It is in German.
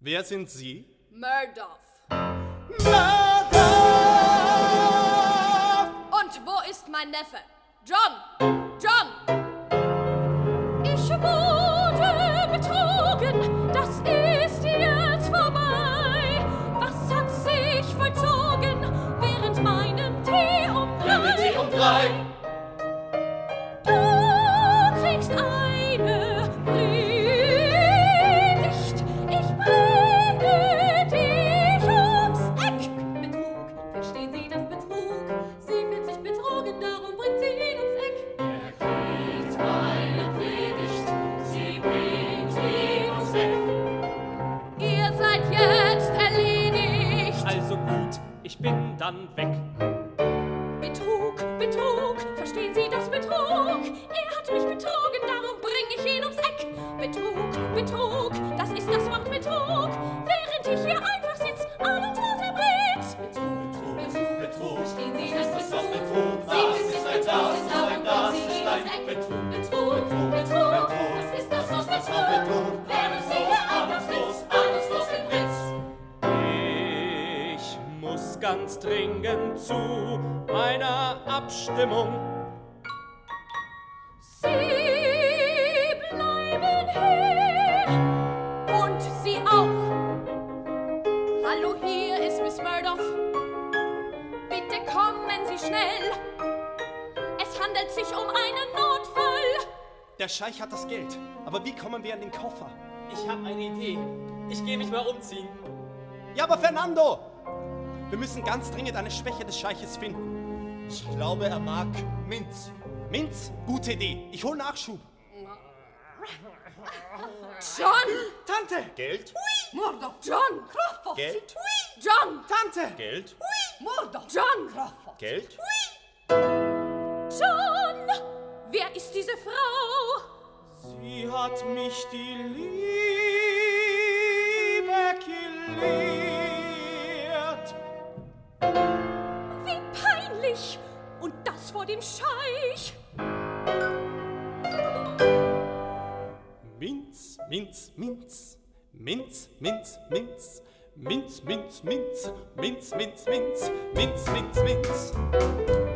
Wer sind Sie? Murdoch. Murdoch! Und wo ist mein Neffe? John! John! Ich wurde betrogen, das ist jetzt vorbei. Was hat sich vollzogen während meinem Tee um 3? Du kriegst eine Predigt, ich bringe dich ums Eck. Betrug, verstehen Sie das Betrug? Sie fühlt sich betrogen, darum bringt sie ihn ums Eck. Er kriegt eine Predigt, sie bringt ihn ums Eck. Ihr seid jetzt erledigt. Also gut, ich bin dann weg. Betrug, Betrug, verstehen Sie das Betrug? Er hat mich betrogen, darum bring ich ihn ums Eck. Betrug, Betrug, das ist das Wort Betrug. Während ich hier einfach sitz, ahnungslos erblickt. Betrug, Verstehen Sie das das ist das Betrug? Betrug, das ist ein das, nein, das ist ein Betrug. Betrug, Betrug, das ist das Wort Betrug. Während Sie hier einfach sitz, ahnungslos erblickt. Ich muss ganz dringend zu einer Abstimmung. Sie bleiben hier und Sie auch. Hallo, hier ist Miss Murdoch. Bitte kommen Sie schnell. Es handelt sich um einen Notfall. Der Scheich hat das Geld. Aber wie kommen wir an den Koffer? Ich habe eine Idee. Ich gehe mich mal umziehen. Ja, aber Fernando! Wir müssen ganz dringend eine Schwäche des Scheiches finden. Ich glaube, er mag Minz. Minz? Gute Idee. Ich hol Nachschub. John! Tante! Geld? Murdoch! John! Crawford! Geld? John! Tante! Geld? Murdoch! John! Crawford! Geld? John! Wer ist diese Frau? Sie hat mich die Liebe gelehrt. Wie peinlich! Und das vor dem Scheich! Minz, Minz, Minz. Minz, Minz, Minz. Minz, Minz, Minz. Minz, Minz, Minz. Minz, Minz, Minz.